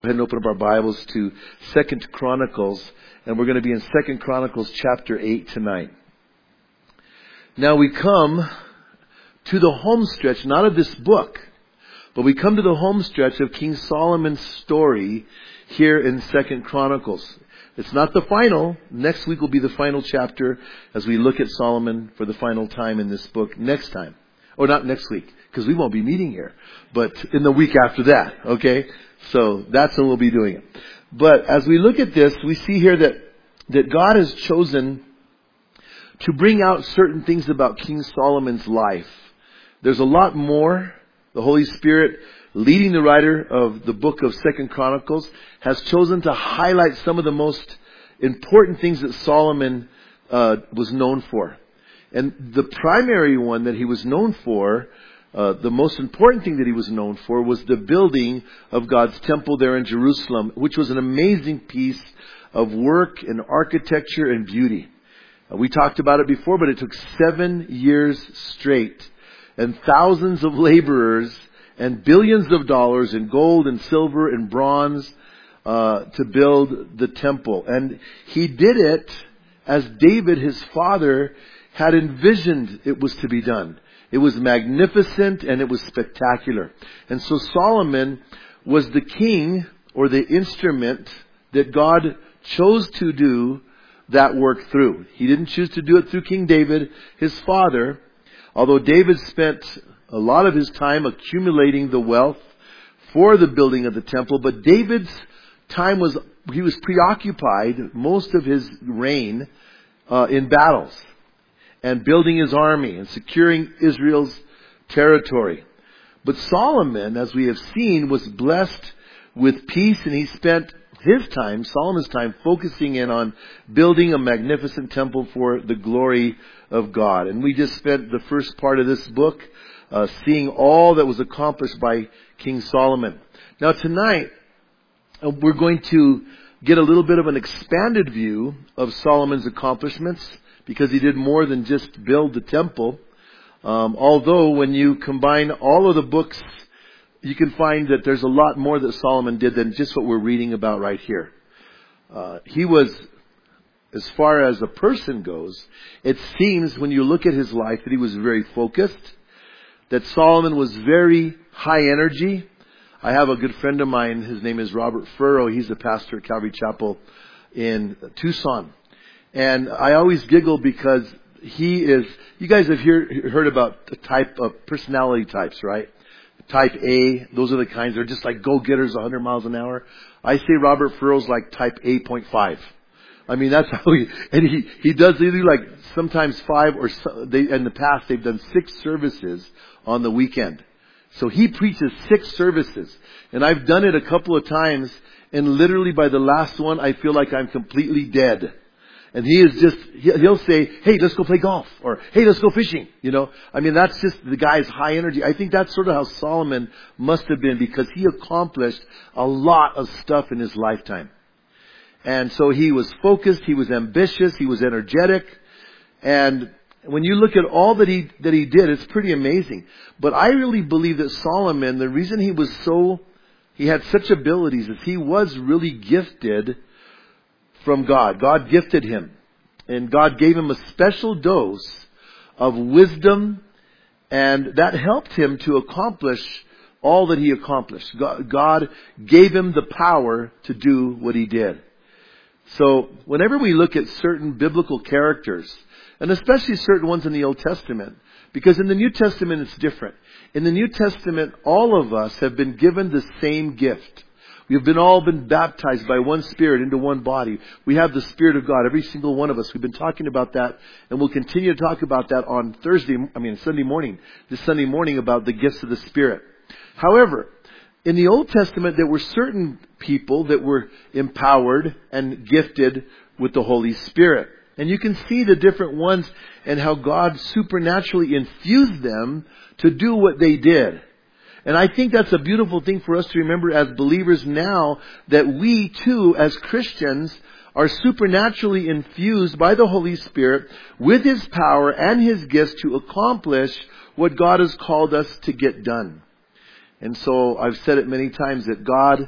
Go ahead and open up our Bibles to 2 Chronicles, and we're going to be in 2 Chronicles chapter 8 tonight. Now we come to the home stretch, not of this book, but we come to the home stretch of King Solomon's story here in 2 Chronicles. It's not the final. Next week will be the final chapter as we look at Solomon for the final time in this book next time. Or not next week, because we won't be meeting here, but in the week after that, okay? So that's when we'll be doing it. But as we look at this, we see here that God has chosen to bring out certain things about King Solomon's life. There's a lot more. The Holy Spirit, leading the writer of the book of 2 Chronicles, has chosen to highlight some of the most important things that Solomon was known for. And the primary one that he was known for, the most important thing that he was known for, was the building of God's temple there in Jerusalem, which was an amazing piece of work and architecture and beauty. We talked about it before, but it took 7 years straight, and thousands of laborers and billions of dollars in gold and silver and bronze to build the temple. And he did it as David, his father, had envisioned it was to be done. It was magnificent and it was spectacular. And so Solomon was the king, or the instrument that God chose to do that work through. He didn't choose to do it through King David, his father, although David spent a lot of his time accumulating the wealth for the building of the temple. But David's time he was preoccupied most of his reign in battles and building his army and securing Israel's territory. But Solomon, as we have seen, was blessed with peace, and he spent Solomon's time, focusing in on building a magnificent temple for the glory of God. And we just spent the first part of this book seeing all that was accomplished by King Solomon. Now tonight, we're going to get a little bit of an expanded view of Solomon's accomplishments, because he did more than just build the temple. Although when you combine all of the books, you can find that there's a lot more that Solomon did than just what we're reading about right here. He was, as far as a person goes, it seems when you look at his life that he was very focused, that Solomon was very high energy. I have a good friend of mine, his name is Robert Furrow. He's a pastor at Calvary Chapel in Tucson. And I always giggle because you guys have heard about the type of personality types, right? Type A, those are the kinds, they're just like go-getters 100 miles an hour. I say Robert Furrow's like type A.5. I mean, that's how he does either like sometimes 5 or in the past they've done 6 services on the weekend. So he preaches 6 services. And I've done it a couple of times, and literally by the last one I feel like I'm completely dead. And he'll say, hey, let's go play golf. Or, hey, let's go fishing. I mean, that's just the guy's high energy. I think that's sort of how Solomon must have been, because he accomplished a lot of stuff in his lifetime. And so he was focused, he was ambitious, he was energetic. And when you look at all that he did, it's pretty amazing. But I really believe that Solomon, the reason he had such abilities is he was really gifted from God. God gifted him. And God gave him a special dose of wisdom, and that helped him to accomplish all that he accomplished. God gave him the power to do what he did. So whenever we look at certain biblical characters, and especially certain ones in the Old Testament, because in the New Testament it's different. In the New Testament, all of us have been given the same gift. We've all been baptized by one Spirit into one body. We have the Spirit of God, every single one of us. We've been talking about that, and we'll continue to talk about that on Sunday morning, this Sunday morning, about the gifts of the Spirit. However, in the Old Testament, there were certain people that were empowered and gifted with the Holy Spirit. And you can see the different ones and how God supernaturally infused them to do what they did. And I think that's a beautiful thing for us to remember as believers now, that we too, as Christians, are supernaturally infused by the Holy Spirit with His power and His gifts to accomplish what God has called us to get done. And so I've said it many times that God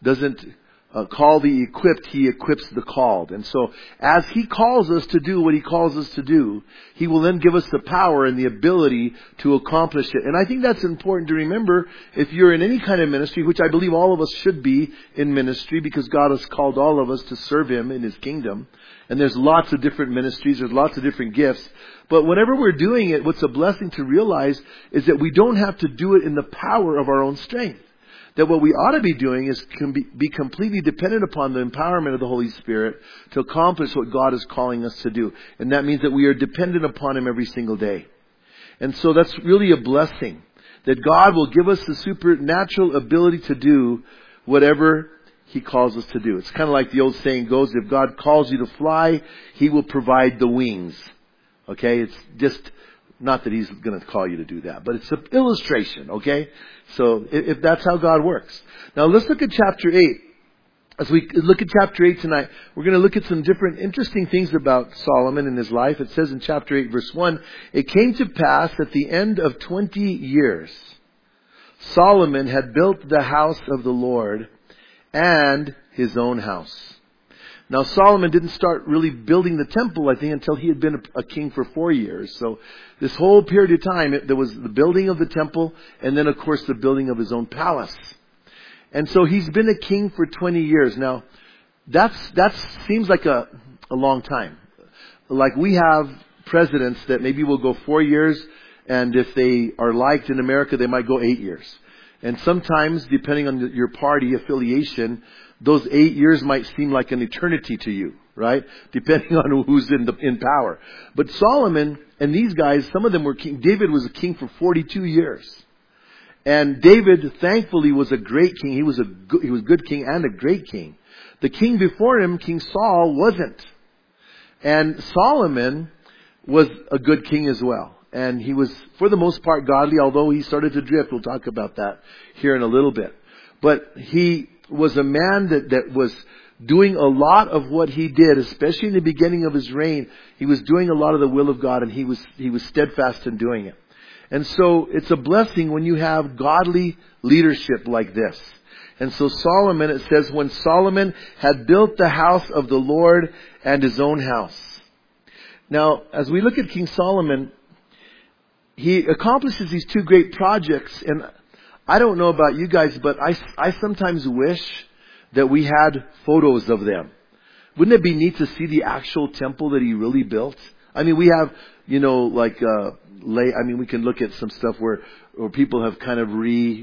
doesn't call the equipped, He equips the called. And so, as He calls us to do what He calls us to do, He will then give us the power and the ability to accomplish it. And I think that's important to remember if you're in any kind of ministry, which I believe all of us should be in ministry, because God has called all of us to serve Him in His kingdom. And there's lots of different ministries, there's lots of different gifts. But whenever we're doing it, what's a blessing to realize is that we don't have to do it in the power of our own strength. That what we ought to be doing is be completely dependent upon the empowerment of the Holy Spirit to accomplish what God is calling us to do. And that means that we are dependent upon Him every single day. And so that's really a blessing. That God will give us the supernatural ability to do whatever He calls us to do. It's kind of like the old saying goes, if God calls you to fly, He will provide the wings. Okay? It's just, not that He's going to call you to do that, but it's an illustration, okay? So, if that's how God works. Now, let's look at chapter 8. As we look at chapter 8 tonight, we're going to look at some different interesting things about Solomon and his life. It says in chapter 8, verse 1, "It came to pass at the end of 20 years, Solomon had built the house of the Lord and his own house." Now, Solomon didn't start really building the temple, I think, until he had been a king for 4 years. So this whole period of time, there was the building of the temple, and then, of course, the building of his own palace. And so he's been a king for 20 years. Now, that seems like a long time. Like we have presidents that maybe will go 4 years, and if they are liked in America, they might go 8 years. And sometimes, depending on your party affiliation, those 8 years might seem like an eternity to you, right? Depending on who's in power. But Solomon and these guys, some of them were king. David was a king for 42 years. And David, thankfully, was a great king. He was a good king and a great king. The king before him, King Saul, wasn't. And Solomon was a good king as well. And he was, for the most part, godly, although he started to drift. We'll talk about that here in a little bit. But he was a man that was doing a lot of what he did, especially in the beginning of his reign. He was doing a lot of the will of God, and he was steadfast in doing it. And so it's a blessing when you have godly leadership like this. And so Solomon, it says, when Solomon had built the house of the Lord and his own house. Now, as we look at King Solomon, he accomplishes these two great projects. And I don't know about you guys, but I sometimes wish that we had photos of them. Wouldn't it be neat to see the actual temple that he really built? I mean, we have, we can look at some stuff where people have kind of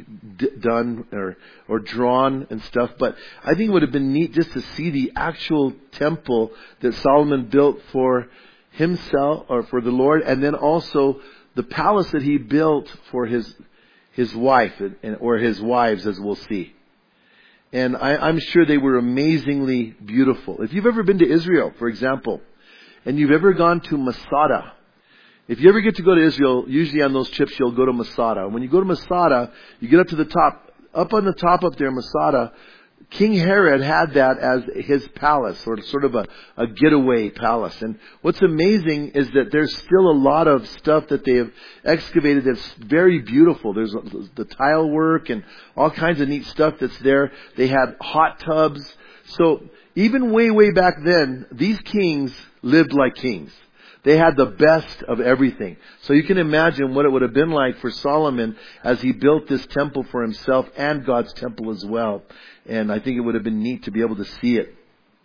redone or drawn and stuff. But I think it would have been neat just to see the actual temple that Solomon built for himself or for the Lord, and then also the palace that he built for his wife or his wives, as we'll see. And I'm sure they were amazingly beautiful. If you've ever been to Israel, for example, and you've ever gone to Masada, if you ever get to go to Israel, usually on those trips you'll go to Masada. And when you go to Masada, you get up to the top. Up on the top up there, Masada, King Herod had that as his palace, or sort of a getaway palace. And what's amazing is that there's still a lot of stuff that they have excavated that's very beautiful. There's the tile work and all kinds of neat stuff that's there. They had hot tubs. So even way back then, these kings lived like kings. They had the best of everything. So you can imagine what it would have been like for Solomon as he built this temple for himself and God's temple as well. And I think it would have been neat to be able to see it.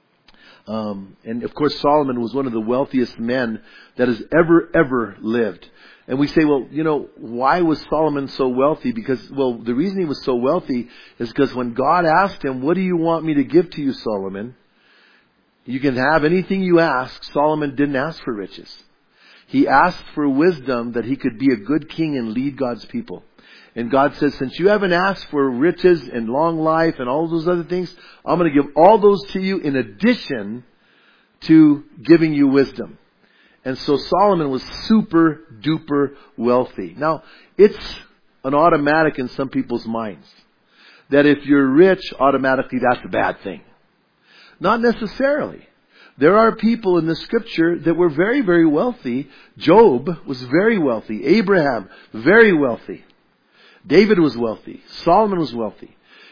And of course, Solomon was one of the wealthiest men that has ever lived. And we say, well, why was Solomon so wealthy? Because, the reason he was so wealthy is because when God asked him, "What do you want me to give to you, Solomon?" You can have anything you ask. Solomon didn't ask for riches. He asked for wisdom that he could be a good king and lead God's people. And God says, since you haven't asked for riches and long life and all those other things, I'm going to give all those to you in addition to giving you wisdom. And so Solomon was super duper wealthy. Now, it's an automatic in some people's minds that if you're rich, automatically that's a bad thing. Not necessarily. There are people in the scripture that were very, very wealthy. Job was very wealthy. Abraham, very wealthy. David was wealthy. Solomon was wealthy.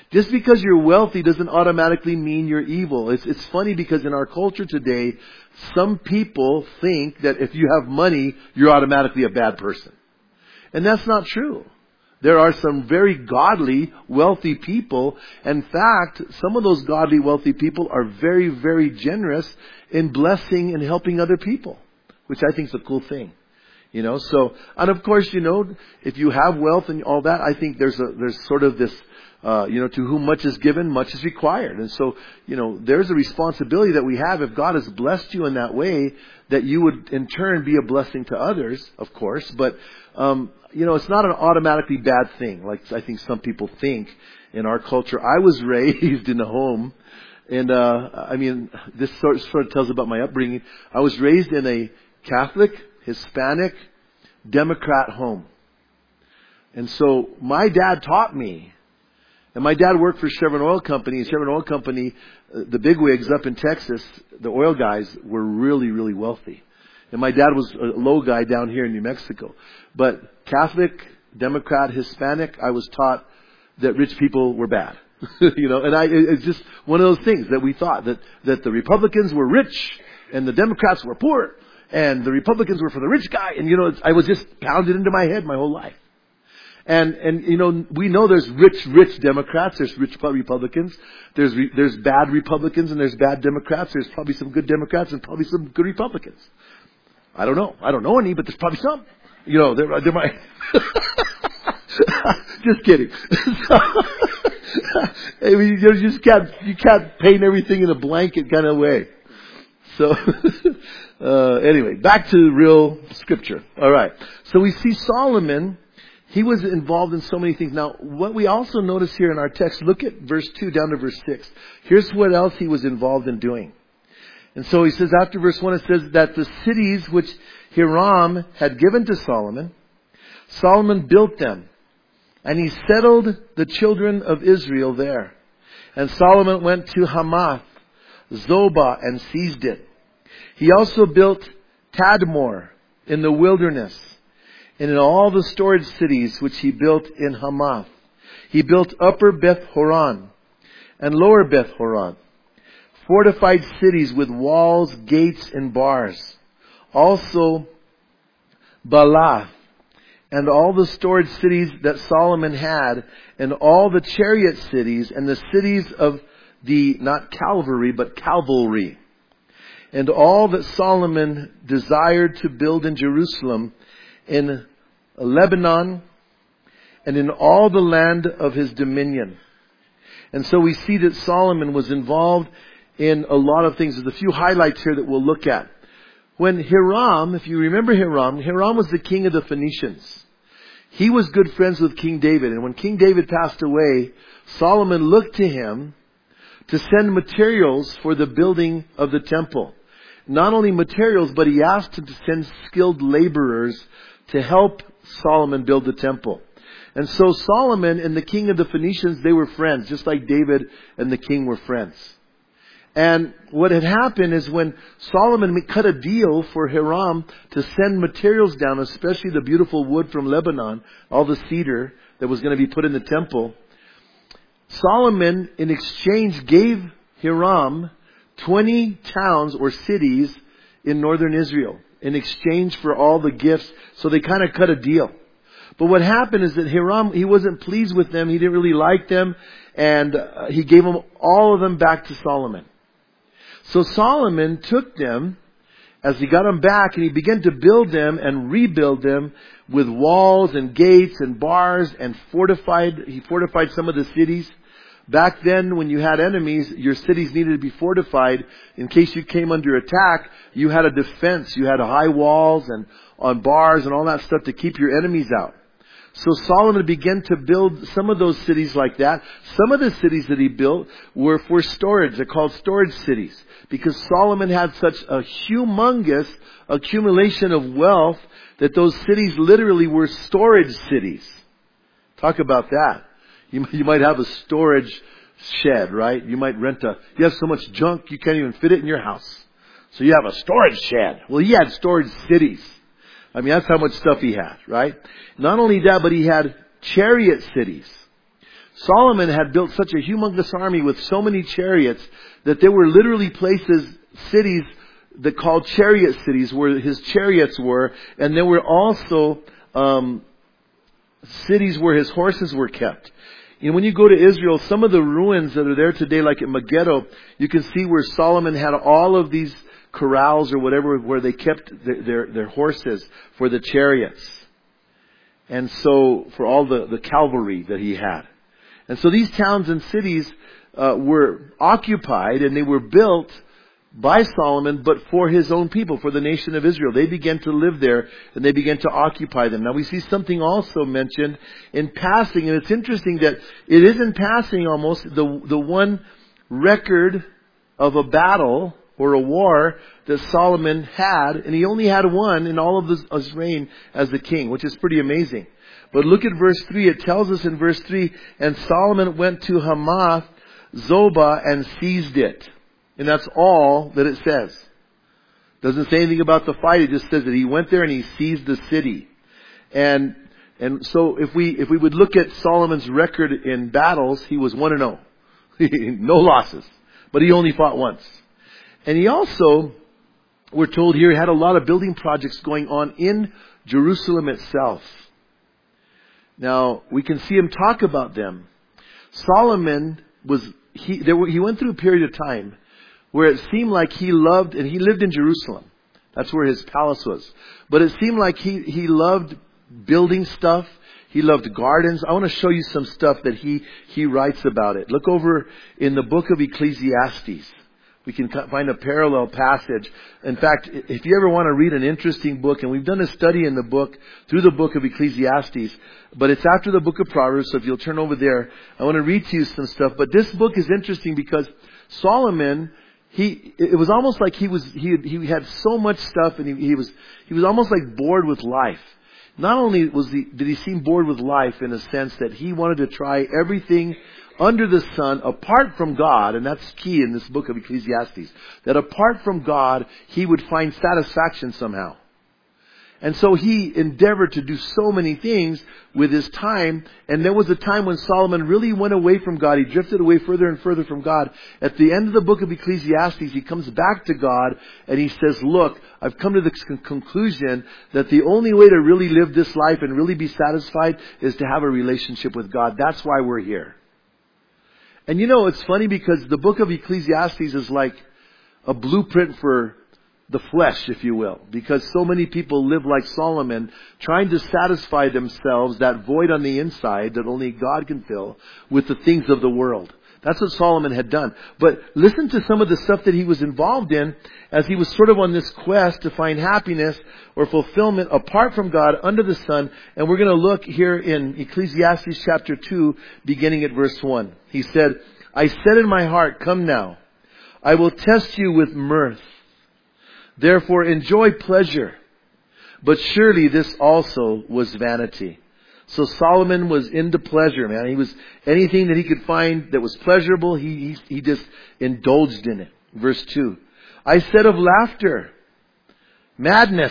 Just because you're wealthy doesn't automatically mean you're evil. It's funny because in our culture today, some people think that if you have money, you're automatically a bad person. And that's not true. There are some very godly, wealthy people. In fact, some of those godly, wealthy people are very, very generous in blessing and helping other people, which I think is a cool thing. So, and of course, if you have wealth and all that, I think there's sort of this, to whom much is given, much is required. And so, there's a responsibility that we have if God has blessed you in that way, that you would in turn be a blessing to others, of course. But, it's not an automatically bad thing, like I think some people think in our culture. I was raised in a home, and, this sort of tells about my upbringing. I was raised in a Catholic, Hispanic, Democrat home. And so my dad taught me. And my dad worked for Chevron Oil Company. And Chevron Oil Company, the bigwigs up in Texas, the oil guys were really, really wealthy. And my dad was a low guy down here in New Mexico. But Catholic, Democrat, Hispanic, I was taught that rich people were bad. And it's just one of those things that we thought that the Republicans were rich and the Democrats were poor. And the Republicans were for the rich guy. And, I was just pounded into my head my whole life. And we know there's rich Democrats, there's rich Republicans, there's bad Republicans and there's bad Democrats, there's probably some good Democrats and probably some good Republicans. I don't know any, but there's probably some. There might. Just kidding. You can't paint everything in a blanket kind of way. So, anyway, back to real scripture. All right. So we see Solomon. He was involved in so many things. Now, what we also notice here in our text, look at verse 2 down to verse 6. Here's what else he was involved in doing. And so he says, after verse 1, it says that the cities which Hiram had given to Solomon, Solomon built them. And he settled the children of Israel there. And Solomon went to Hamath, Zobah, and seized it. He also built Tadmor in the wilderness, and in all the storage cities which he built in Hamath. He built Upper Beth Horon and Lower Beth Horon, fortified cities with walls, gates, and bars. Also Balath, and all the storage cities that Solomon had, and all the chariot cities, and the cities of the, not cavalry, but cavalry. And all that Solomon desired to build in Jerusalem, in Lebanon, and in all the land of his dominion. And so we see that Solomon was involved in a lot of things. There's a few highlights here that we'll look at. When Hiram, if you remember Hiram was the king of the Phoenicians. He was good friends with King David. And when King David passed away, Solomon looked to him to send materials for the building of the temple. Not only materials, but he asked him to send skilled laborers to help Solomon build the temple. And so Solomon and the king of the Phoenicians, they were friends, just like David and the king were friends. And what had happened is when Solomon cut a deal for Hiram to send materials down, especially the beautiful wood from Lebanon, all the cedar that was going to be put in the temple, Solomon in exchange gave Hiram 20 towns or cities in northern Israel in exchange for all the gifts. So they kind of cut a deal. But what happened is that Hiram, he wasn't pleased with them. He didn't really like them. And he gave them all of them back to Solomon. So Solomon took them as he got them back, and he began to build them and rebuild them with walls and gates and bars, and he fortified some of the cities. Back then, when you had enemies, your cities needed to be fortified. In case you came under attack, you had a defense. You had high walls and on bars and all that stuff to keep your enemies out. So Solomon began to build some of those cities like that. Some of the cities that he built were for storage. They're called storage cities, because Solomon had such a humongous accumulation of wealth that those cities literally were storage cities. Talk about that. You might have a storage shed, right? You might you have so much junk you can't even fit it in your house. So you have a storage shed. Well, he had storage cities. I mean, that's how much stuff he had, right? Not only that, but he had chariot cities. Solomon had built such a humongous army with so many chariots that there were literally places, cities that called chariot cities where his chariots were, and there were also cities where his horses were kept. You know, when you go to Israel, some of the ruins that are there today, like at Megiddo, you can see where Solomon had all of these corrals or whatever where they kept their horses for the chariots. And so, for all the cavalry that he had. And so these towns and cities were occupied and they were built by Solomon, but for his own people, for the nation of Israel. They began to live there and they began to occupy them. Now we see something also mentioned in passing, and it's interesting that it is in passing almost the one record of a battle or a war that Solomon had, and he only had one in all of his reign as the king, which is pretty amazing. But look at verse 3. It tells us in verse 3, and Solomon went to Hamath Zobah and seized it. And that's all that it says. Doesn't say anything about the fight. It just says that he went there and he seized the city. And so if we would look at Solomon's record in battles, he was 1-0. No losses. But he only fought once. And he also, we're told here, had a lot of building projects going on in Jerusalem itself. Now, we can see him talk about them. Solomon he went through a period of time where it seemed like he loved, and he lived in Jerusalem. That's where his palace was. But it seemed like he loved building stuff. He loved gardens. I want to show you some stuff that he writes about it. Look over in the book of Ecclesiastes. We can find a parallel passage. In fact, if you ever want to read an interesting book, and we've done a study in the book, through the book of Ecclesiastes, but it's after the book of Proverbs, so if you'll turn over there, I want to read to you some stuff. But this book is interesting because Solomon, it was almost like he had so much stuff, and he was almost like bored with life. Not only did he seem bored with life in a sense that he wanted to try everything under the sun apart from God, and that's key in this book of Ecclesiastes, that apart from God, he would find satisfaction somehow. And so he endeavored to do so many things with his time, and there was a time when Solomon really went away from God. He drifted away further and further from God. At the end of the book of Ecclesiastes, he comes back to God and he says, look, I've come to the conclusion that the only way to really live this life and really be satisfied is to have a relationship with God. That's why we're here. And you know, it's funny because the book of Ecclesiastes is like a blueprint for the flesh, if you will. Because so many people live like Solomon, trying to satisfy themselves, that void on the inside that only God can fill, with the things of the world. That's what Solomon had done. But listen to some of the stuff that he was involved in as he was sort of on this quest to find happiness or fulfillment apart from God under the sun. And we're going to look here in Ecclesiastes chapter 2, beginning at verse 1. He said, I said in my heart, come now, I will test you with mirth. Therefore enjoy pleasure. But surely this also was vanity. So Solomon was into pleasure, man. He was anything that he could find that was pleasurable, he just indulged in it. Verse 2. I said of laughter, madness.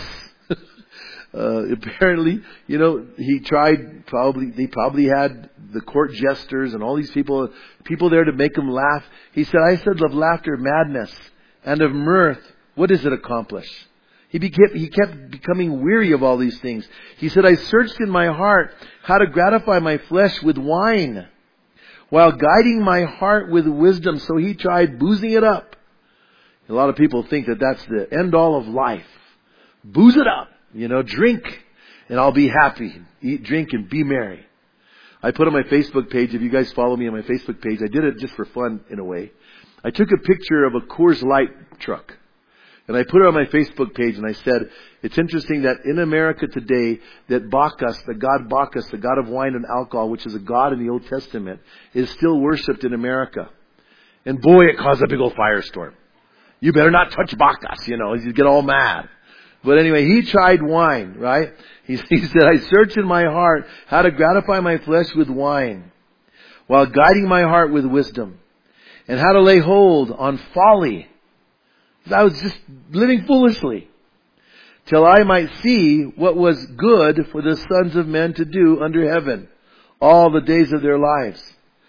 Apparently, you know, they probably had the court jesters and all these people there to make him laugh. He said, I said of laughter, madness, and of mirth, what does it accomplish? He kept becoming weary of all these things. He said, I searched in my heart how to gratify my flesh with wine, while guiding my heart with wisdom. So he tried boozing it up. A lot of people think that that's the end all of life. Booze it up. You know, drink and I'll be happy. Eat, drink, and be merry. I put on my Facebook page, if you guys follow me on my Facebook page, I did it just for fun in a way. I took a picture of a Coors Light truck. And I put it on my Facebook page and I said, it's interesting that in America today, that Bacchus, the god of wine and alcohol, which is a god in the Old Testament, is still worshipped in America. And boy, it caused a big old firestorm. You better not touch Bacchus, you know, you get all mad. But anyway, he tried wine, right? He said, I searched in my heart how to gratify my flesh with wine, while guiding my heart with wisdom, and how to lay hold on folly. I was just living foolishly, till I might see what was good for the sons of men to do under heaven all the days of their lives.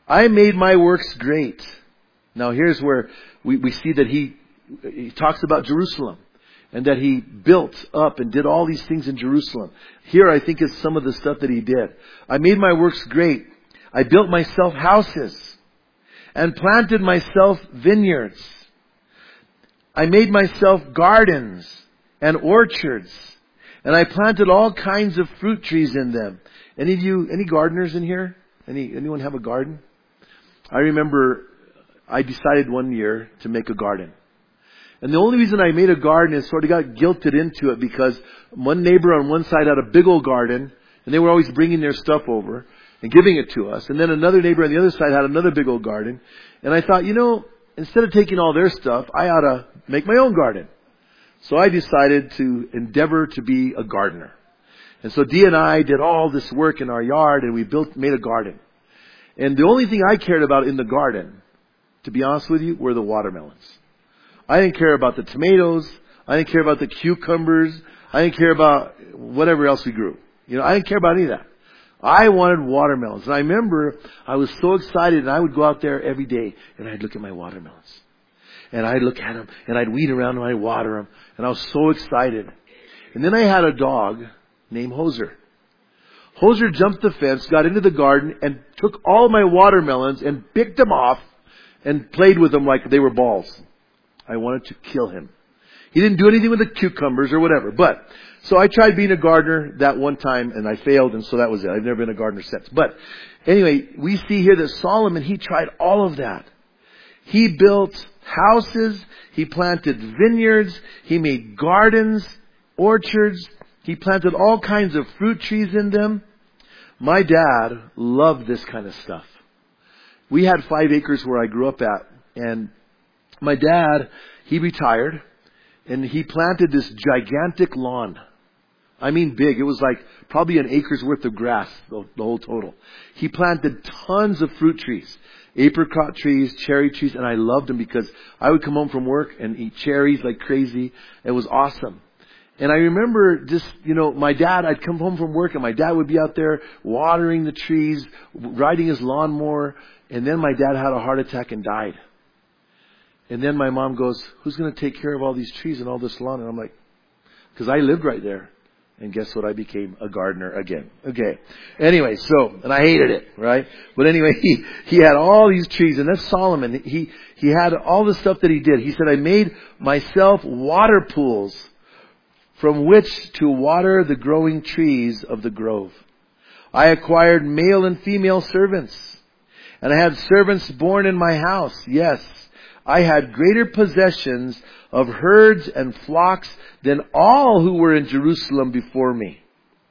I made my works great. Now here's where we see that he talks about Jerusalem. And that he built up and did all these things in Jerusalem. Here I think is some of the stuff that he did. I made my works great. I built myself houses and planted myself vineyards. I made myself gardens and orchards. And I planted all kinds of fruit trees in them. Any gardeners in here? Anyone have a garden? I remember I decided one year to make a garden. And the only reason I made a garden is sort of got guilted into it because one neighbor on one side had a big old garden and they were always bringing their stuff over and giving it to us. And then another neighbor on the other side had another big old garden. And I thought, instead of taking all their stuff, I ought to make my own garden. So I decided to endeavor to be a gardener. And so Dee and I did all this work in our yard and we made a garden. And the only thing I cared about in the garden, to be honest with you, were the watermelons. I didn't care about the tomatoes. I didn't care about the cucumbers. I didn't care about whatever else we grew. I didn't care about any of that. I wanted watermelons. And I remember I was so excited and I would go out there every day and I'd look at my watermelons. And I'd look at them and I'd weed around them and I'd water them. And I was so excited. And then I had a dog named Hoser. Hoser jumped the fence, got into the garden and took all my watermelons and picked them off and played with them like they were balls. I wanted to kill him. He didn't do anything with the cucumbers or whatever. So I tried being a gardener that one time and I failed, and so that was it. I've never been a gardener since. But anyway, we see here that Solomon, he tried all of that. He built houses. He planted vineyards. He made gardens, orchards. He planted all kinds of fruit trees in them. My dad loved this kind of stuff. We had 5 acres where I grew up at, and my dad, he retired and he planted this gigantic lawn. I mean big. It was like probably an acre's worth of grass, the whole total. He planted tons of fruit trees, apricot trees, cherry trees, and I loved them because I would come home from work and eat cherries like crazy. It was awesome. And I remember just, my dad, I'd come home from work and my dad would be out there watering the trees, riding his lawnmower, and then my dad had a heart attack and died. And then my mom goes, who's going to take care of all these trees and all this lawn? And I'm like, because I lived right there. And guess what? I became a gardener again. Okay. Anyway, and I hated it, right? But anyway, he had all these trees. And that's Solomon. He had all the stuff that he did. He said, I made myself water pools from which to water the growing trees of the grove. I acquired male and female servants. And I had servants born in my house. Yes. I had greater possessions of herds and flocks than all who were in Jerusalem before me.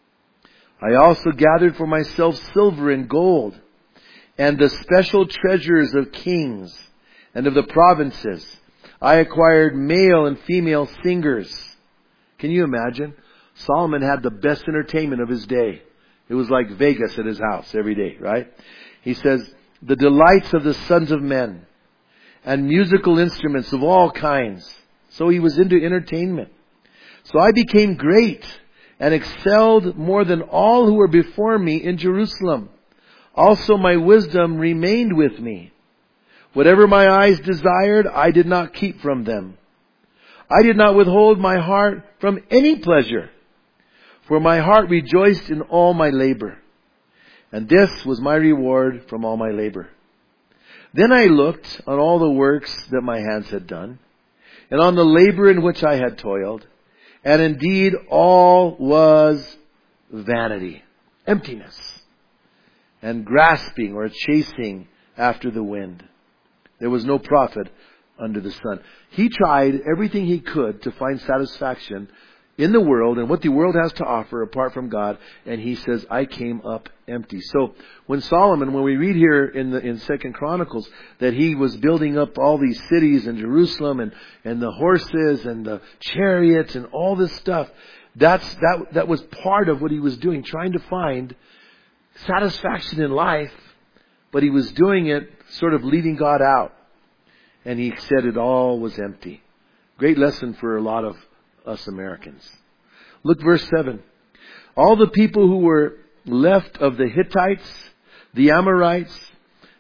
I also gathered for myself silver and gold and the special treasures of kings and of the provinces. I acquired male and female singers. Can you imagine? Solomon had the best entertainment of his day. It was like Vegas at his house every day, right? He says, the delights of the sons of men and musical instruments of all kinds. So he was into entertainment. So I became great and excelled more than all who were before me in Jerusalem. Also my wisdom remained with me. Whatever my eyes desired, I did not keep from them. I did not withhold my heart from any pleasure, for my heart rejoiced in all my labor. And this was my reward from all my labor. Then I looked on all the works that my hands had done, and on the labor in which I had toiled, and indeed all was vanity, emptiness, and grasping or chasing after the wind. There was no profit under the sun. He tried everything he could to find satisfaction in the world and what the world has to offer apart from God. And he says, I came up empty. So when Solomon, when we read here in 2 Chronicles that he was building up all these cities in Jerusalem and the horses and the chariots and all this stuff, that was part of what he was doing, trying to find satisfaction in life, but he was doing it sort of leaving God out. And he said it all was empty. Great lesson for a lot of us Americans. Look verse 7. All the people who were left of the Hittites, the Amorites,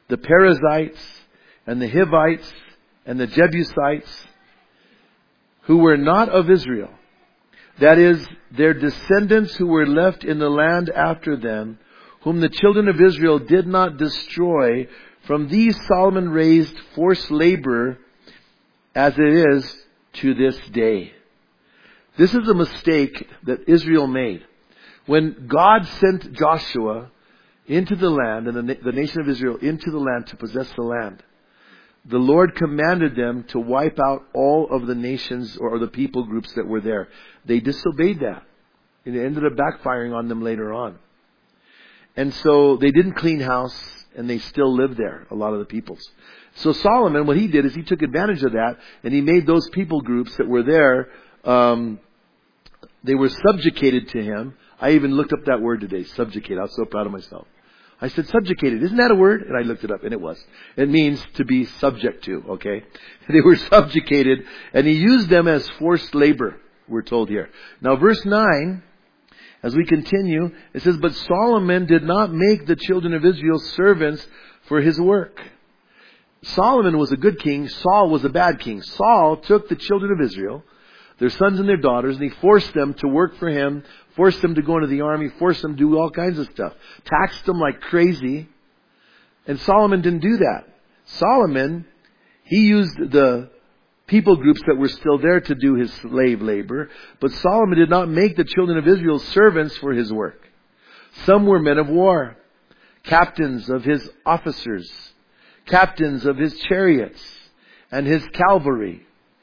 the Perizzites, and the Hivites, and the Jebusites, who were not of Israel. That is, their descendants who were left in the land after them, whom the children of Israel did not destroy. From these Solomon raised forced labor, as it is to this day. This is a mistake that Israel made. When God sent Joshua into the land, and the nation of Israel into the land to possess the land, the Lord commanded them to wipe out all of the nations or the people groups that were there. They disobeyed that. And it ended up backfiring on them later on. And so they didn't clean house, and they still lived there, a lot of the peoples. So Solomon, what he did is he took advantage of that, and he made those people groups that were there, they were subjugated to him. I even looked up that word today, subjugate. I was so proud of myself. I said, subjugated. Isn't that a word? And I looked it up, and it was. It means to be subject to, okay? They were subjugated, and he used them as forced labor, we're told here. Now, verse 9, as we continue, it says, but Solomon did not make the children of Israel servants for his work. Solomon was a good king. Saul was a bad king. Saul took the children of Israel, their sons and their daughters, and he forced them to work for him, forced them to go into the army, forced them to do all kinds of stuff, taxed them like crazy. And Solomon didn't do that. Solomon, he used the people groups that were still there to do his slave labor, but Solomon did not make the children of Israel servants for his work. Some were men of war, captains of his officers, captains of his chariots, and his cavalry.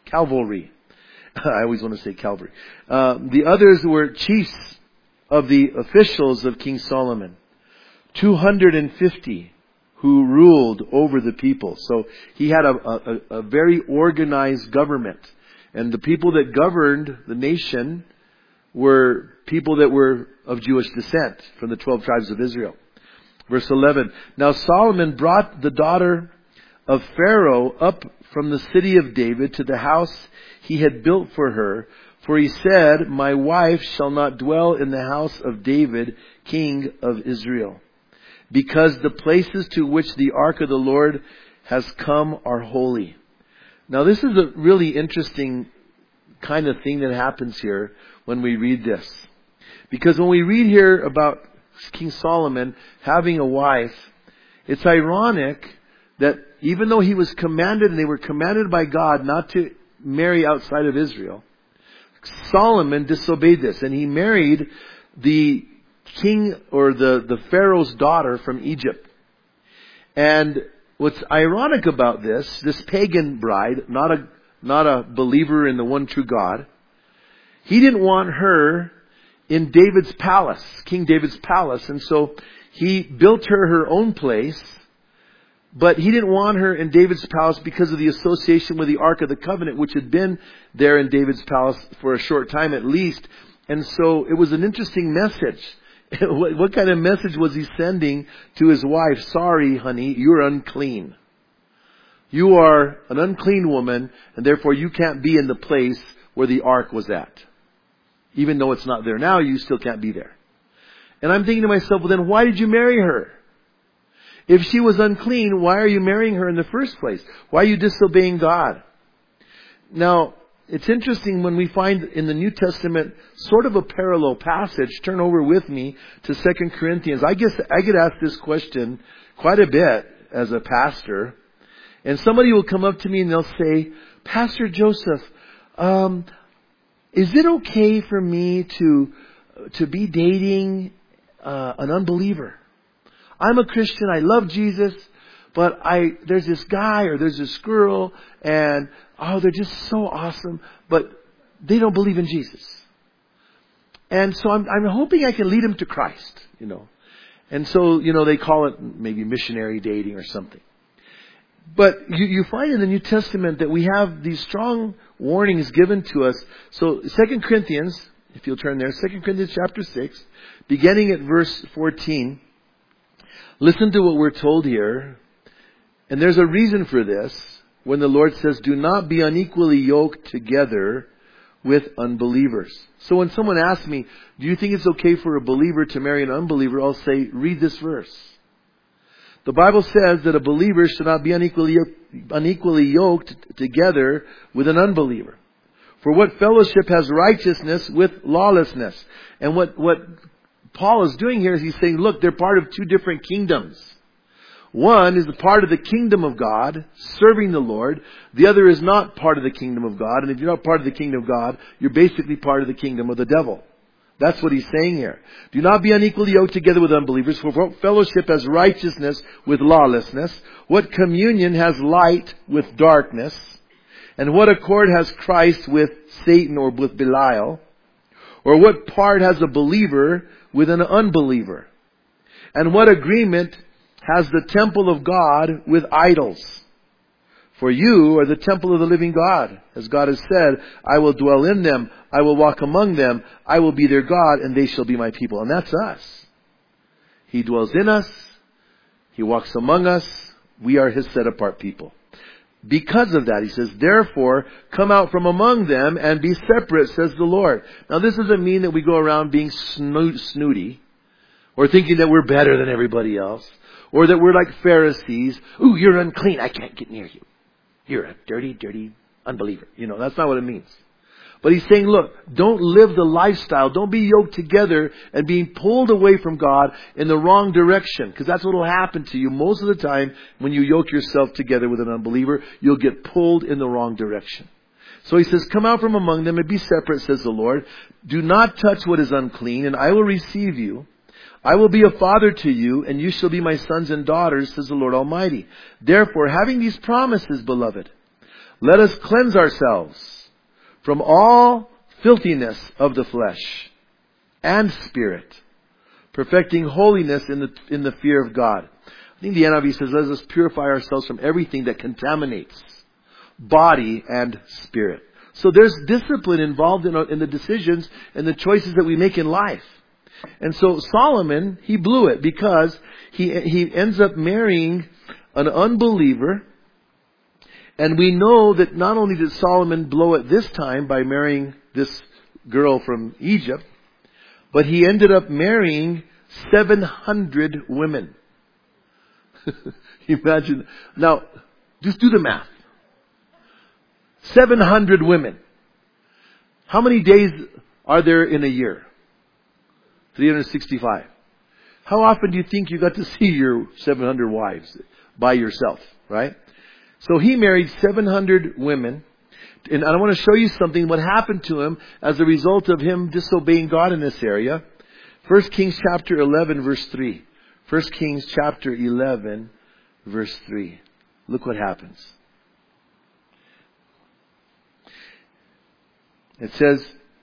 I always want to say Calvary. The others were chiefs of the officials of King Solomon. 250 who ruled over the people. So he had a very organized government. And the people that governed the nation were people that were of Jewish descent from the 12 tribes of Israel. Verse 11. Now Solomon brought the daughter of Pharaoh up from the city of David to the house he had built for her. For he said, my wife shall not dwell in the house of David, king of Israel, because the places to which the ark of the Lord has come are holy. Now this is a really interesting kind of thing that happens here when we read this. Because when we read here about King Solomon having a wife, it's ironic that even though he was commanded, and they were commanded by God not to marry outside of Israel, Solomon disobeyed this, and he married the king or the Pharaoh's daughter from Egypt. And what's ironic about this pagan bride, not a believer in the one true God, he didn't want her in David's palace, King David's palace, and so he built her own place. But he didn't want her in David's palace because of the association with the Ark of the Covenant, which had been there in David's palace for a short time at least. And so it was an interesting message. What kind of message was he sending to his wife? Sorry, honey, you're unclean. You are an unclean woman, and therefore you can't be in the place where the Ark was at. Even though it's not there now, you still can't be there. And I'm thinking to myself, well then why did you marry her? If she was unclean, why are you marrying her in the first place? Why are you disobeying God? Now, it's interesting when we find in the New Testament sort of a parallel passage. Turn over with me to 2 Corinthians. I guess I get asked this question quite a bit as a pastor. And somebody will come up to me and they'll say, Pastor Joseph, is it okay for me to be dating an unbeliever? I'm a Christian, I love Jesus, but there's this guy or there's this girl, and they're just so awesome, but they don't believe in Jesus. And so I'm hoping I can lead them to Christ, And so, they call it maybe missionary dating or something. But you find in the New Testament that we have these strong warnings given to us. So 2 Corinthians, if you'll turn there, 2 Corinthians chapter 6, beginning at verse 14. Listen to what we're told here. And there's a reason for this. When the Lord says, do not be unequally yoked together with unbelievers. So when someone asks me, do you think it's okay for a believer to marry an unbeliever? I'll say, read this verse. The Bible says that a believer should not be unequally yoked together with an unbeliever. For what fellowship has righteousness with lawlessness? And what Paul is doing here is he's saying, look, they're part of two different kingdoms. One is a part of the kingdom of God, serving the Lord. The other is not part of the kingdom of God. And if you're not part of the kingdom of God, you're basically part of the kingdom of the devil. That's what he's saying here. Do not be unequally yoked together with unbelievers. For what fellowship has righteousness with lawlessness? What communion has light with darkness? And what accord has Christ with Satan or with Belial? Or what part has a believer with an unbeliever? And what agreement has the temple of God with idols? For you are the temple of the living God. As God has said, I will dwell in them. I will walk among them. I will be their God, and they shall be my people. And that's us. He dwells in us. He walks among us. We are His set-apart people. Because of that, He says, therefore, come out from among them and be separate, says the Lord. Now, this doesn't mean that we go around being snooty or thinking that we're better than everybody else or that we're like Pharisees. Ooh, you're unclean. I can't get near you. You're a dirty, dirty unbeliever. That's not what it means. But He's saying, look, don't live the lifestyle. Don't be yoked together and being pulled away from God in the wrong direction. Because that's what will happen to you most of the time when you yoke yourself together with an unbeliever. You'll get pulled in the wrong direction. So He says, come out from among them and be separate, says the Lord. Do not touch what is unclean, and I will receive you. I will be a father to you, and you shall be my sons and daughters, says the Lord Almighty. Therefore, having these promises, beloved, let us cleanse ourselves from all filthiness of the flesh and spirit, perfecting holiness in the fear of God. I think the NIV says, let us purify ourselves from everything that contaminates body and spirit. So there's discipline involved in the decisions and the choices that we make in life. And so Solomon, he blew it because he ends up marrying an unbeliever. And we know that not only did Solomon blow it this time by marrying this girl from Egypt, but he ended up marrying 700 women. Imagine. Now, just do the math. 700 women. How many days are there in a year? 365. How often do you think you got to see your 700 wives by yourself, right? So he married 700 women. And I want to show you something, what happened to him as a result of him disobeying God in this area. 1 Kings chapter 11, verse 3. 1 Kings chapter 11, verse 3. Look what happens. It says,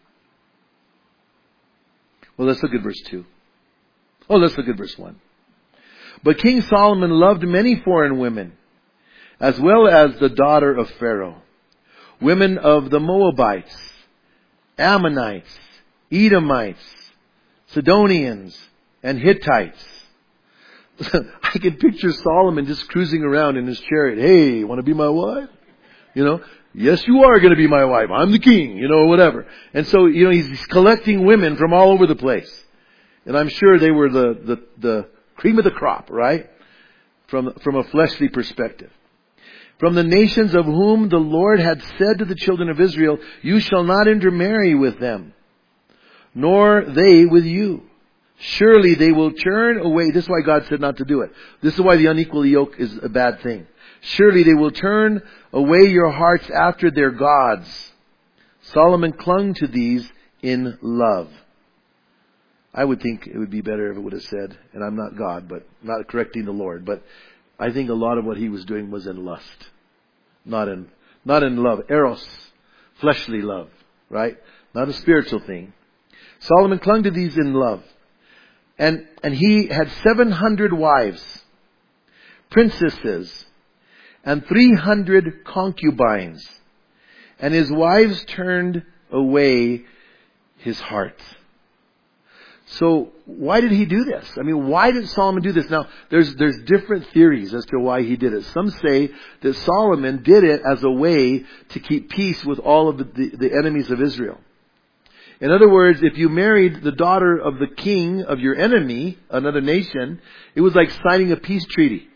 well, let's look at verse 2. Oh, let's look at verse 1. But King Solomon loved many foreign women, as well as the daughter of Pharaoh, women of the Moabites, Ammonites, Edomites, Sidonians, and Hittites. I can picture Solomon just cruising around in his chariot. Hey, want to be my wife? Yes, you are going to be my wife. I'm the king, whatever. And so, he's collecting women from all over the place. And I'm sure they were the cream of the crop, right? From a fleshly perspective. From the nations of whom the Lord had said to the children of Israel, you shall not intermarry with them, nor they with you. Surely they will turn away. This is why God said not to do it. This is why the unequal yoke is a bad thing. Surely they will turn away your hearts after their gods. Solomon clung to these in love. I would think it would be better if it would have said, and I'm not God, but not correcting the Lord, but I think a lot of what he was doing was in lust. Not in love. Eros. Fleshly love. Right? Not a spiritual thing. Solomon clung to these in love. And he had 700 wives, princesses, and 300 concubines. And his wives turned away his heart. So why did he do this? Why did Solomon do this? Now, there's different theories as to why he did it. Some say that Solomon did it as a way to keep peace with all of the enemies of Israel. In other words, if you married the daughter of the king of your enemy, another nation, it was like signing a peace treaty.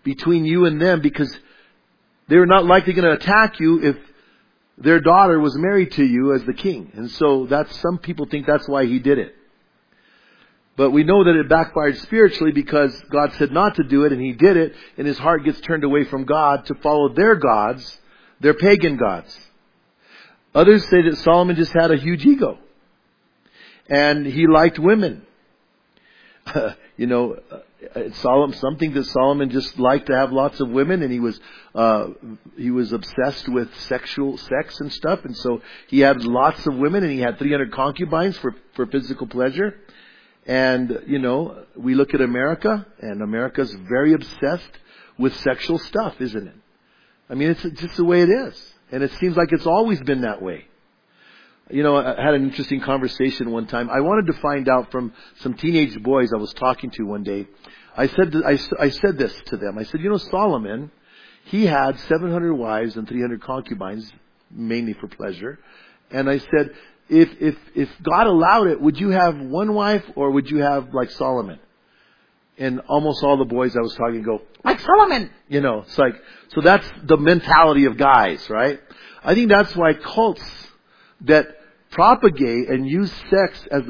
between you and them because they were not likely going to attack you if their daughter was married to you as the king. And so some people think that's why he did it. But we know that it backfired spiritually because God said not to do it and he did it, and his heart gets turned away from God to follow their gods, their pagan gods. Others say that Solomon just had a huge ego. And he liked women. Something that Solomon just liked to have lots of women, and he was obsessed with sex and stuff, and so he had lots of women, and he had 300 concubines for physical pleasure. And we look at America, and America's very obsessed with sexual stuff, isn't it? I mean, it's just the way it is, and it seems like it's always been that way. I had an interesting conversation one time. I wanted to find out from some teenage boys I was talking to one day. I said this to them. I said, Solomon, he had 700 wives and 300 concubines, mainly for pleasure. And I said, if God allowed it, would you have one wife or would you have like Solomon? And almost all the boys I was talking go, like Solomon! It's like, so that's the mentality of guys, right? I think that's why cults that propagate and use sex as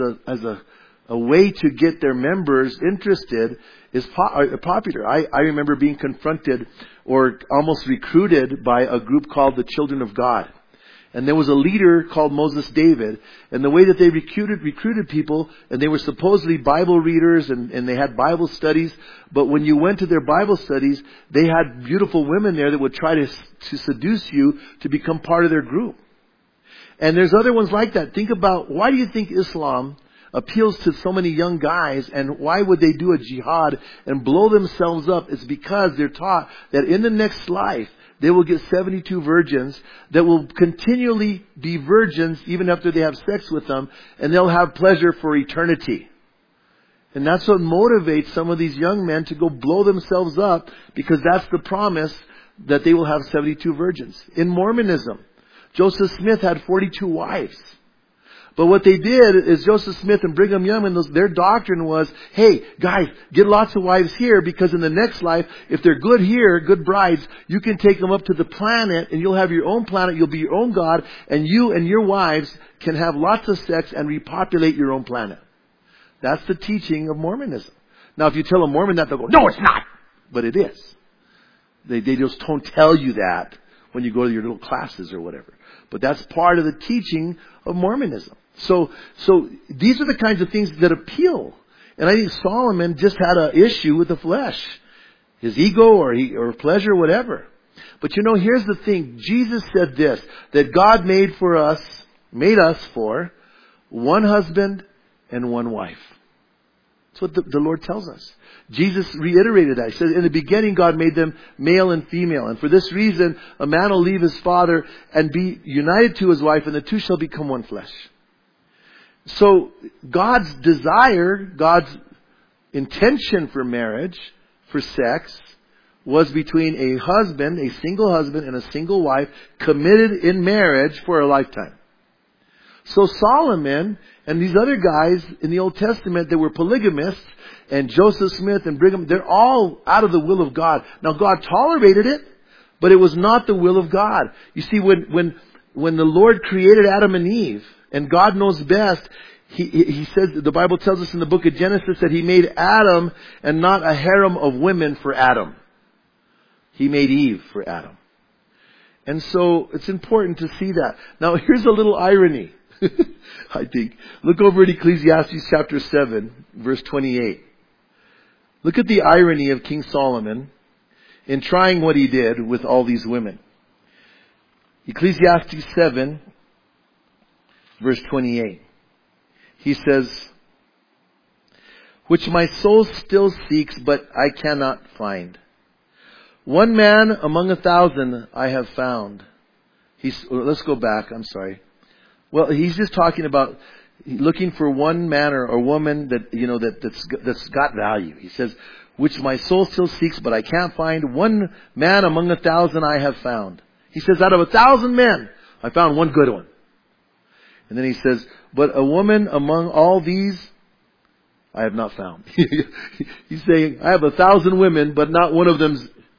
a way to get their members interested is popular. I remember being confronted or almost recruited by a group called the Children of God. And there was a leader called Moses David, and the way that they recruited people, and they were supposedly Bible readers and they had Bible studies, but when you went to their Bible studies, they had beautiful women there that would try to seduce you to become part of their group. And there's other ones like that. Think about, why do you think Islam appeals to so many young guys, and why would they do a jihad and blow themselves up? It's because they're taught that in the next life, they will get 72 virgins that will continually be virgins even after they have sex with them, and they'll have pleasure for eternity. And that's what motivates some of these young men to go blow themselves up, because that's the promise that they will have 72 virgins. In Mormonism, Joseph Smith had 42 wives. But what they did is Joseph Smith and Brigham Young, and their doctrine was, hey, guys, get lots of wives here, because in the next life, if they're good here, good brides, you can take them up to the planet and you'll have your own planet, you'll be your own God, and you and your wives can have lots of sex and repopulate your own planet. That's the teaching of Mormonism. Now, if you tell a Mormon that, they'll go, no, it's not. But it is. They just don't tell you that when you go to your little classes or whatever. But that's part of the teaching of Mormonism. So these are the kinds of things that appeal. And I think Solomon just had an issue with the flesh. His ego or pleasure, whatever. But here's the thing. Jesus said this, that God made us for one husband and one wife. That's what the Lord tells us. Jesus reiterated that. He said, in the beginning God made them male and female. And for this reason, a man will leave his father and be united to his wife, and the two shall become one flesh. So God's desire, God's intention for marriage, for sex, was between a single husband and a single wife, committed in marriage for a lifetime. So Solomon and these other guys in the Old Testament that were polygamists, and Joseph Smith and Brigham, they're all out of the will of God. Now God tolerated it, but it was not the will of God. You see, when the Lord created Adam and Eve, and God knows best, He says, the Bible tells us in the book of Genesis that He made Adam and not a harem of women for Adam. He made Eve for Adam. And so it's important to see that. Now here's a little irony, I think. Look over at Ecclesiastes chapter 7, verse 28. Look at the irony of King Solomon in trying what he did with all these women. Ecclesiastes 7, verse 28. He says, which my soul still seeks, but I cannot find. One man among 1,000 I have found. Let's go back. I'm sorry. Well, he's just talking about looking for one man or woman that's got value. He says, which my soul still seeks, but I can't find. One man among 1,000 I have found. He says, out of 1,000 men, I found one good one. And then he says, but a woman among all these, I have not found. He's saying, I have 1,000 women, but not one of them's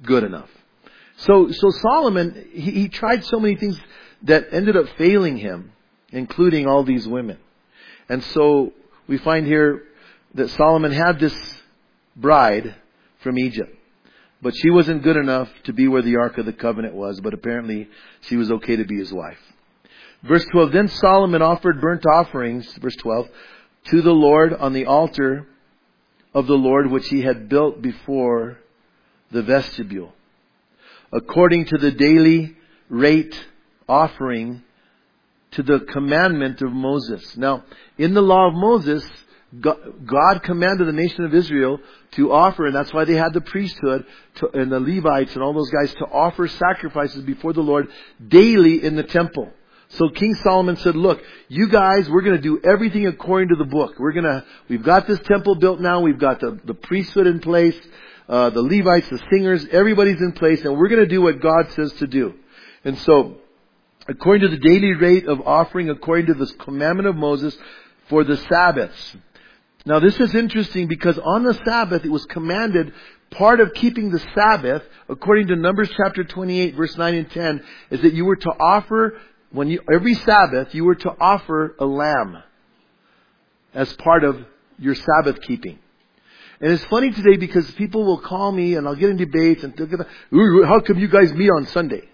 good enough. So Solomon, he tried so many things that ended up failing him, including all these women. And so we find here that Solomon had this bride from Egypt. But she wasn't good enough to be where the Ark of the Covenant was, but apparently she was okay to be his wife. Verse 12, then Solomon offered burnt offerings, verse 12, to the Lord on the altar of the Lord which he had built before the vestibule, according to the daily rate offering to the commandment of Moses. Now, in the law of Moses, God commanded the nation of Israel to offer, and that's why they had the priesthood and the Levites and all those guys to offer sacrifices before the Lord daily in the temple. So King Solomon said, look, you guys, we're going to do everything according to the book. We've got this temple built now. We've got the priesthood in place, the Levites, the singers, everybody's in place, and we're going to do what God says to do. And so, according to the daily rate of offering, according to this commandment of Moses, for the Sabbaths. Now this is interesting because on the Sabbath it was commanded, part of keeping the Sabbath, according to Numbers chapter 28 verse 9 and 10, is that you were to offer, every Sabbath you were to offer a lamb as part of your Sabbath keeping. And it's funny today because people will call me and I'll get in debates and how come you guys meet on Sunday?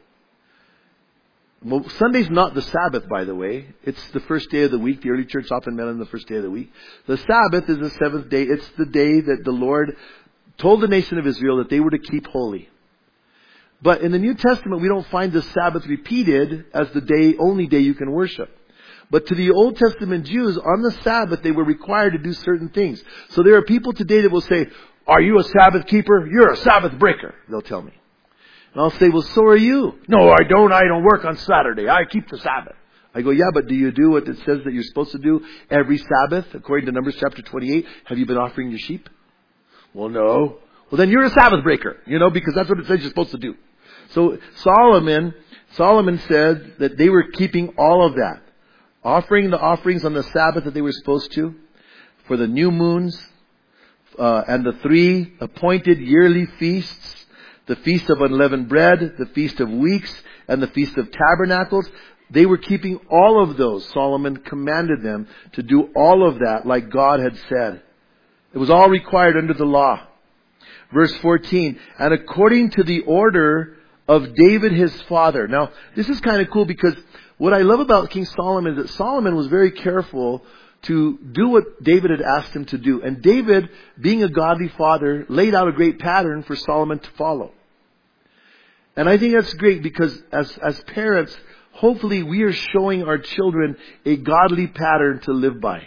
Well, Sunday's not the Sabbath, by the way. It's the first day of the week. The early church often met on the first day of the week. The Sabbath is the seventh day. It's the day that the Lord told the nation of Israel that they were to keep holy. But in the New Testament, we don't find the Sabbath repeated as the only day you can worship. But to the Old Testament Jews, on the Sabbath, they were required to do certain things. So there are people today that will say, are you a Sabbath keeper? You're a Sabbath breaker, they'll tell me. And I'll say, well, so are you. No, I don't. I don't work on Saturday. I keep the Sabbath. I go, yeah, but do you do what it says that you're supposed to do every Sabbath? According to Numbers chapter 28, have you been offering your sheep? Well, no. Well, then you're a Sabbath breaker, because that's what it says you're supposed to do. So Solomon said that they were keeping all of that. Offering the offerings on the Sabbath that they were supposed to, for the new moons, and the 3 appointed yearly feasts, the Feast of Unleavened Bread, the Feast of Weeks, and the Feast of Tabernacles. They were keeping all of those. Solomon commanded them to do all of that like God had said. It was all required under the law. Verse 14, and according to the order of David his father. Now, this is kind of cool because what I love about King Solomon is that Solomon was very careful to do what David had asked him to do. And David, being a godly father, laid out a great pattern for Solomon to follow. And I think that's great because as parents, hopefully we are showing our children a godly pattern to live by.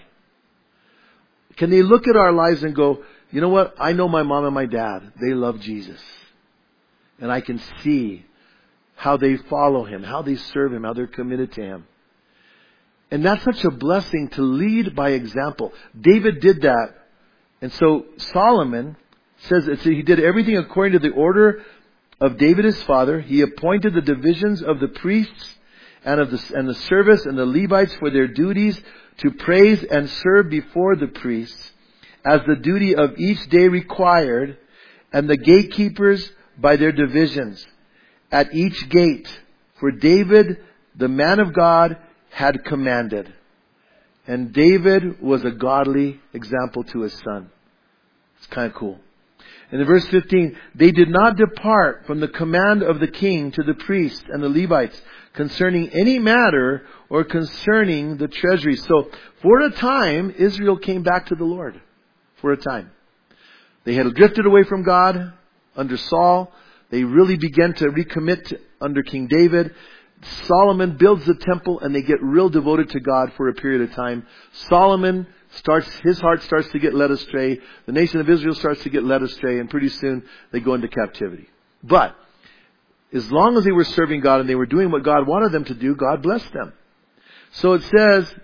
Can they look at our lives and go, you know what? I know my mom and my dad. They love Jesus. And I can see how they follow Him, how they serve Him, how they're committed to Him. And that's such a blessing to lead by example. David did that. And so Solomon says that he did everything according to the order of David his father. He appointed the divisions of the priests and the service and the Levites for their duties to praise and serve before the priests as the duty of each day required, and the gatekeepers by their divisions at each gate. For David, the man of God, had commanded. And David was a godly example to his son. It's kind of cool. And in verse 15, they did not depart from the command of the king to the priests and the Levites concerning any matter or concerning the treasury. So for a time, Israel came back to the Lord. For a time. They had drifted away from God under Saul. They really began to recommit under King David. Solomon builds the temple and they get real devoted to God for a period of time. Solomon his heart starts to get led astray. The nation of Israel starts to get led astray, and pretty soon they go into captivity. But as long as they were serving God and they were doing what God wanted them to do, God blessed them. So it says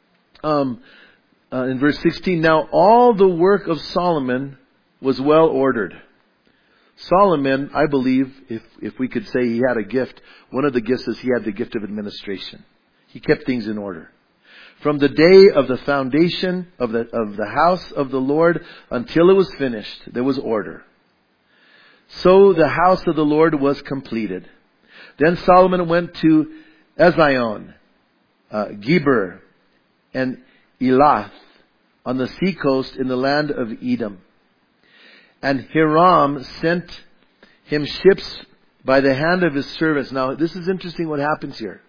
in verse 16, now all the work of Solomon was well ordered. Solomon, I believe, if we could say he had a gift, one of the gifts is he had the gift of administration. He kept things in order. From the day of the foundation of the house of the Lord until it was finished, there was order. So the house of the Lord was completed. Then Solomon went to Ezion, Geber, and Elath on the seacoast in the land of Edom. And Hiram sent him ships by the hand of his servants. Now, this is interesting what happens here.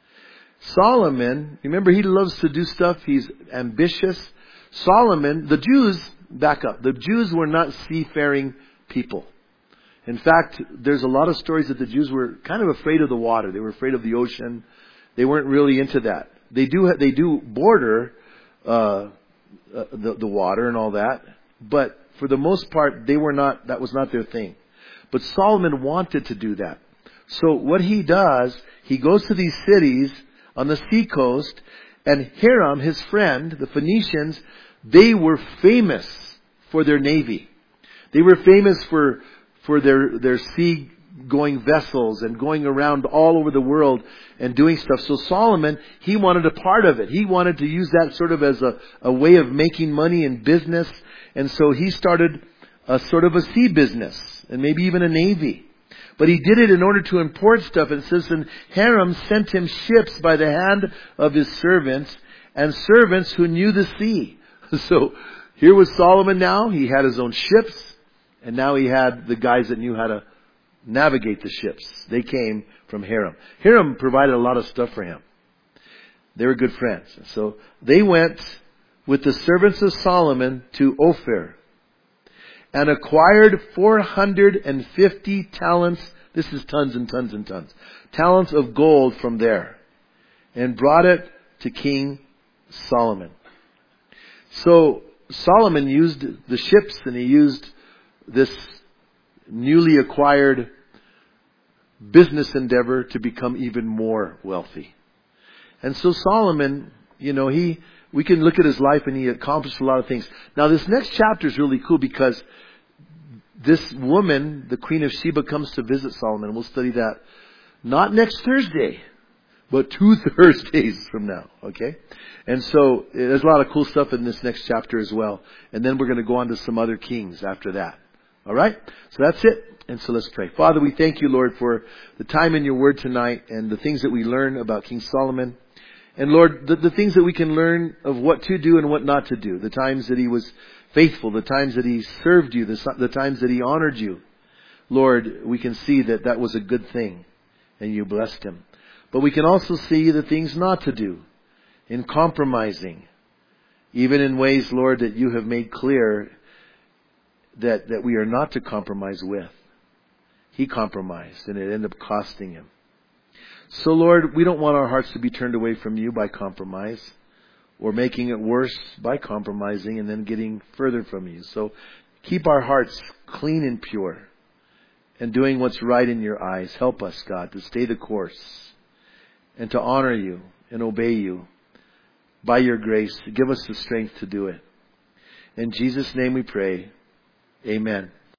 Solomon, remember, he loves to do stuff. He's ambitious. Solomon, the Jews, back up. The Jews were not seafaring people. In fact, there's a lot of stories that the Jews were kind of afraid of the water. They were afraid of the ocean. They weren't really into that. They do border the water and all that, but for the most part, that was not their thing. But Solomon wanted to do that. So what he does, he goes to these cities on the seacoast, and Hiram, his friend, the Phoenicians, they were famous for their navy. They were famous for their sea-going vessels and going around all over the world and doing stuff. So Solomon, he wanted a part of it. He wanted to use that sort of as a way of making money in business. And so he started a sort of a sea business and maybe even a navy. But he did it in order to import stuff. And it says, and Hiram sent him ships by the hand of his servants, and servants who knew the sea. So here was Solomon now. He had his own ships, and now he had the guys that knew how to navigate the ships. They came from Hiram. Hiram provided a lot of stuff for him. They were good friends. So they went with the servants of Solomon to Ophir and acquired 450 talents. This is tons and tons and tons. Talents of gold from there, and brought it to King Solomon. So Solomon used the ships, and he used this newly acquired business endeavor to become even more wealthy. And so Solomon, we can look at his life, and he accomplished a lot of things. Now this next chapter is really cool because this woman, the Queen of Sheba, comes to visit Solomon. We'll study that not next Thursday, but 2 Thursdays from now. Okay? And so there's a lot of cool stuff in this next chapter as well. And then we're going to go on to some other kings after that. All right? So that's it. And so let's pray. Father, we thank you, Lord, for the time in your word tonight and the things that we learn about King Solomon. And Lord, the things that we can learn of what to do and what not to do. The times that he was faithful, the times that he served you, the times that he honored you. Lord, we can see that that was a good thing and you blessed him. But we can also see the things not to do in compromising, even in ways, Lord, that you have made clear that we are not to compromise with. He compromised, and it ended up costing him. So, Lord, we don't want our hearts to be turned away from you by compromise, or making it worse by compromising and then getting further from you. So keep our hearts clean and pure and doing what's right in your eyes. Help us, God, to stay the course and to honor you and obey you by your grace. Give us the strength to do it. In Jesus' name we pray. Amen.